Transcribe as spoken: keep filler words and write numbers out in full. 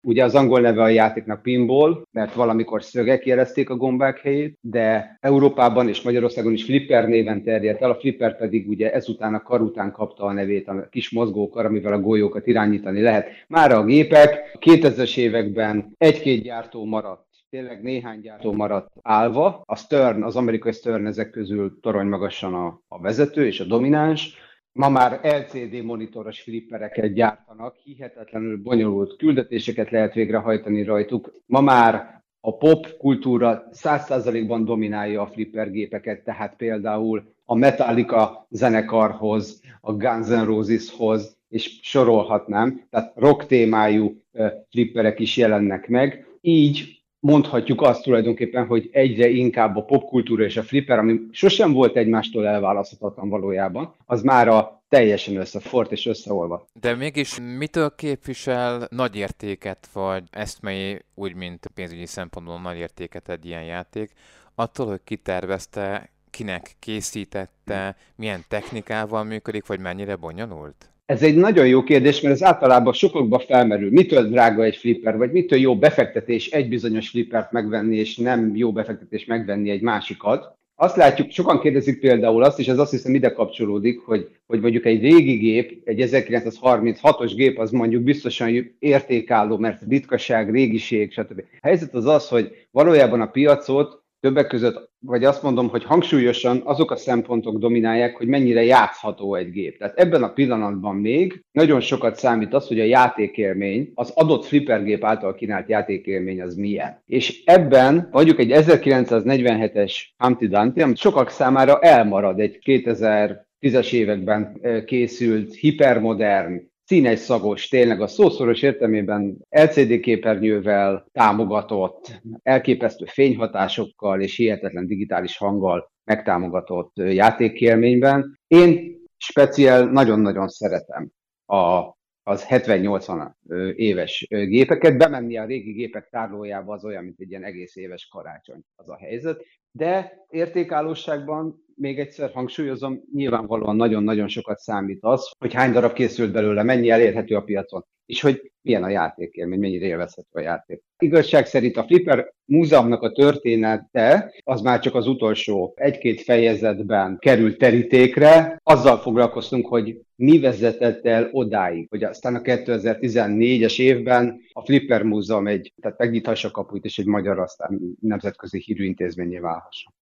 Ugye az angol neve a játéknak pinball, mert valamikor szögek jelezték a gombák helyét, de Európában és Magyarországon is flipper néven terjedt el, a flipper pedig ugye ezután a kar után kapta a nevét, a kis mozgókar, amivel a golyókat irányítani lehet. Mára a gépek a kétezres években egy-két gyártó maradt, tényleg néhány gyártó maradt állva. A Stern, az amerikai Stern ezek közül torony magasan a, a vezető és a domináns. Ma már el cé dé monitoros flippereket gyártanak, hihetetlenül bonyolult küldetéseket lehet végrehajtani rajtuk. Ma már a pop kultúra száz százalékban dominálja a flipper gépeket, tehát például a Metallica zenekarhoz, a Guns N' Roseshoz, és sorolhatnám, tehát rock témájú flipperek is jelennek meg. Így mondhatjuk azt tulajdonképpen, hogy egyre inkább a popkultúra és a flipper, ami sosem volt egymástól elválaszthatatlan valójában, az már a teljesen összefort és összeolva. De mégis mitől képvisel nagy értéket, vagy eszmei, úgy, mint pénzügyi szempontból nagy értéket egy ilyen játék, attól, hogy kitervezte, kinek készítette, milyen technikával működik, vagy mennyire bonyolult? Ez egy nagyon jó kérdés, mert ez általában sokakba felmerül. Mitől drága egy flipper, vagy mitől jó befektetés egy bizonyos flippert megvenni, és nem jó befektetés megvenni egy másikat. Azt látjuk, sokan kérdezik például azt, és ez azt hiszem ide kapcsolódik, hogy, hogy mondjuk egy régi gép, egy ezerkilencszázharminchatos gép, az mondjuk biztosan értékálló, mert ritkaság, régiség, stb. A helyzet az az, hogy valójában a piacot többek között, vagy azt mondom, hogy hangsúlyosan azok a szempontok dominálják, hogy mennyire játszható egy gép. Tehát ebben a pillanatban még nagyon sokat számít az, hogy a játékélmény, az adott flippergép által kínált játékélmény az milyen. És ebben mondjuk egy ezerkilencszáznegyvenhetes Humpty Dumpty, amit sokak számára elmarad egy kétezer-tízes években készült, hipermodern, színes, szagos, tényleg a szószoros értelmében el cé dé képernyővel támogatott, elképesztő fényhatásokkal és hihetetlen digitális hanggal megtámogatott játékélményben. Én speciál nagyon-nagyon szeretem a, az hetven-nyolcvan éves gépeket. Bemenni a régi gépek tárolójába az olyan, mint egy ilyen egész éves karácsony, az a helyzet. De értékállóságban még egyszer hangsúlyozom, nyilvánvalóan nagyon-nagyon sokat számít az, hogy hány darab készült belőle, mennyi elérhető a piacon, és hogy milyen a játékélmény, mennyire élvezhető a játék. Igazság szerint a Flipper Múzeumnak a története az már csak az utolsó egy-két fejezetben került terítékre. Azzal foglalkoztunk, hogy mi vezetett el odáig, hogy aztán a kétezer-tizennégyes évben a Flipper Múzeum egy, tehát megnyithassa a kapuit, és egy magyar, aztán nemzetközi hírű intézménnyé válhasson.